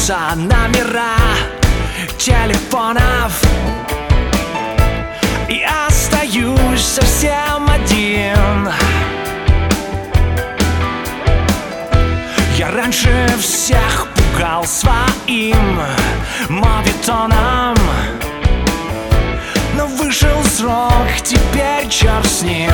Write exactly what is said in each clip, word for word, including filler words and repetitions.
меняются номера телефонов, и остаюсь совсем один. Я раньше всех пугал своим моветоном, но вышел срок, теперь черт с ним.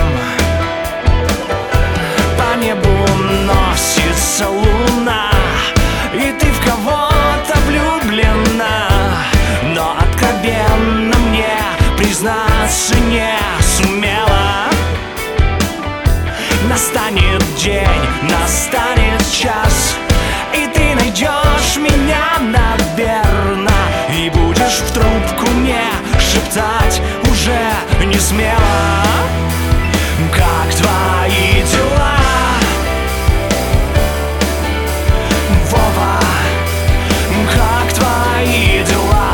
По небу носится луна, и ты в кого-то влюблена, но откровенно мне признаться не сумела. Настанет день, настанет час, и ты найдешь меня, наверно, и будешь в трубку мне шептать уже не смело: как твои дела, Вова, как твои дела,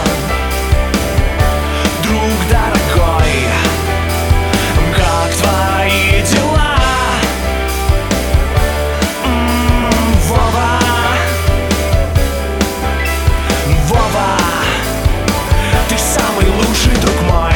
друг дорогой, как твои дела, М-м, Вова, Вова, ты самый лучший друг мой.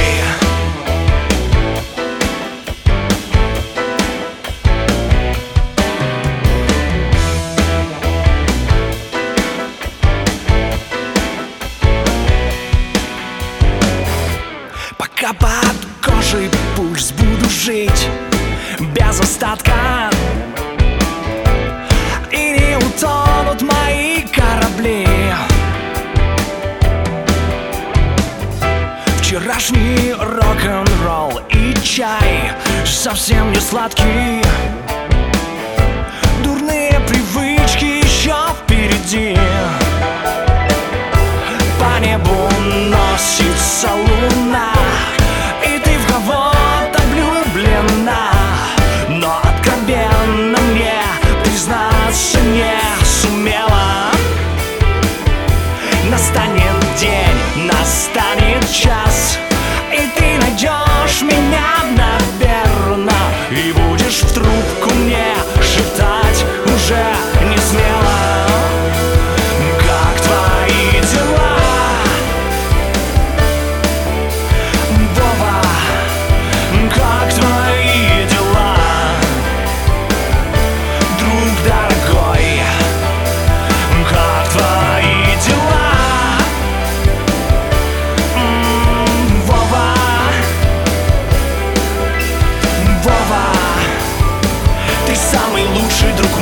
Пока под кожей пульс буду жить без остатка, и не утонут мои корабли. Вчерашний рок-н-ролл и чай совсем не сладкий, дурные привычки еще впереди. По небу носится луна, и ты в кого-то влюблена, но откровенно мне признаться не сумела. Настанет день, настанет час, и ты найдешь меня, наверно, и будешь в трубку мне шептать уже не смело: как твои дела, Вова, как твои дела, друг дорогой, как твои дела, М-м, Вова, Вова, ты самый лучший друг